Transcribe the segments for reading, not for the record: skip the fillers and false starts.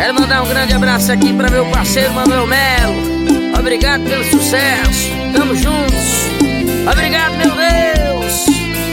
Quero mandar um grande abraço aqui pra meu parceiro Manuel Melo. Obrigado pelo sucesso, tamo juntos. Obrigado, meu Deus.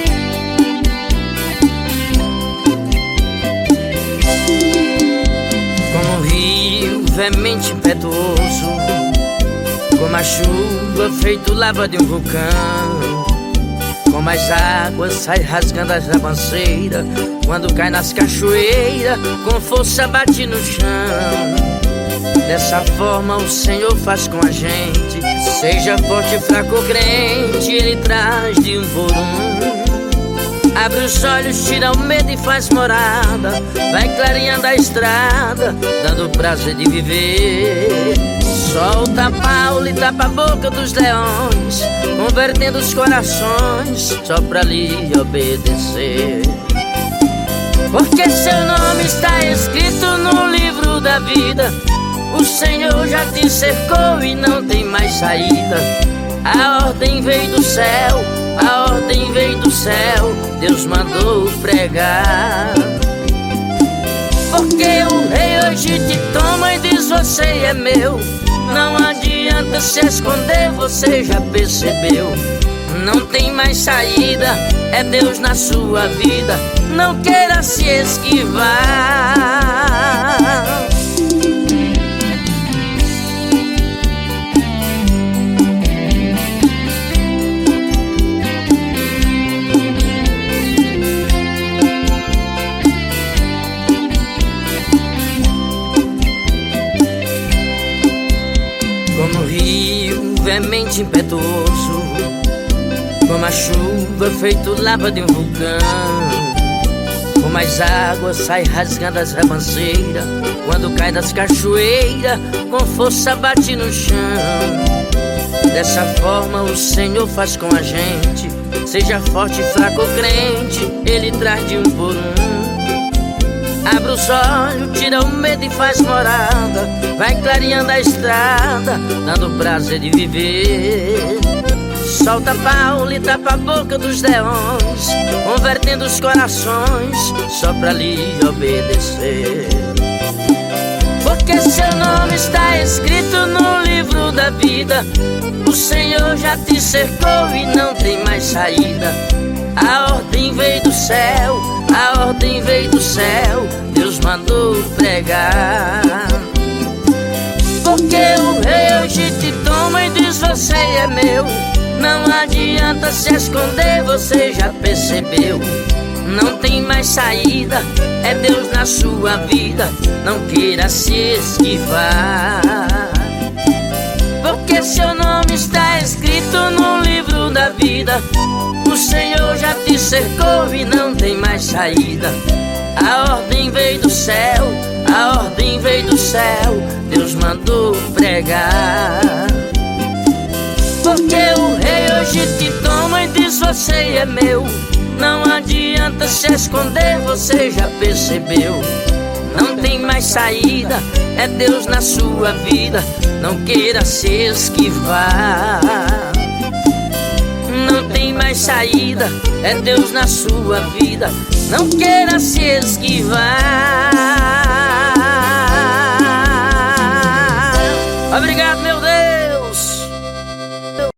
Como um rio veemente impetuoso, como a chuva feito lava de um vulcão, como as águas sai rasgando as ribanceiras, quando cai nas cachoeiras, com força bate no chão. Dessa forma o Senhor faz com a gente, seja forte, fraco ou crente, Ele traz de um por um. Abre os olhos, tira o medo e faz morada, vai clareando a estrada, dando o prazer de viver. Solta a Paula e tapa a boca dos leões, convertendo os corações só pra lhe obedecer. Porque seu nome está escrito no livro da vida, o Senhor já te cercou e não tem mais saída. A ordem veio do céu, a ordem veio do céu, Deus mandou pregar. Porque o rei hoje te toma e diz: você é meu. Não adianta se esconder, você já percebeu. Não tem mais saída, é Deus na sua vida, não queira se esquivar. Como o rio veemente impetuoso, como a chuva feito lava de um vulcão, como as águas sai rasgando as ribanceiras, quando cai das cachoeiras, com força bate no chão. Dessa forma o Senhor faz com a gente, seja forte, fraco ou crente, Ele traz de um por um. Abre os olhos, tira o medo e faz morada, vai clareando a estrada, dando o prazer de viver. Solta a Paula e tapa a boca dos leões, convertendo os corações só pra lhe obedecer. Porque seu nome está escrito no livro da vida, o Senhor já te cercou e não tem mais saída. A ordem veio do céu, a ordem veio do céu, Deus mandou pregar. Porque o rei hoje te toma e diz: você é meu. Não adianta se esconder, você já percebeu. Não tem mais saída, é Deus na sua vida, não queira se esquivar. Porque seu nome está escrito no livro da vida, o Senhor já te cercou e não tem mais saída. A ordem veio do céu, a ordem veio do céu, Deus mandou pregar. Porque o rei hoje te toma e diz: você é meu. Não adianta se esconder, você já percebeu. Não tem mais saída, é Deus na sua vida, não queira se esquivar. Não tem mais saída, é Deus na sua vida, não queira se esquivar. Obrigado,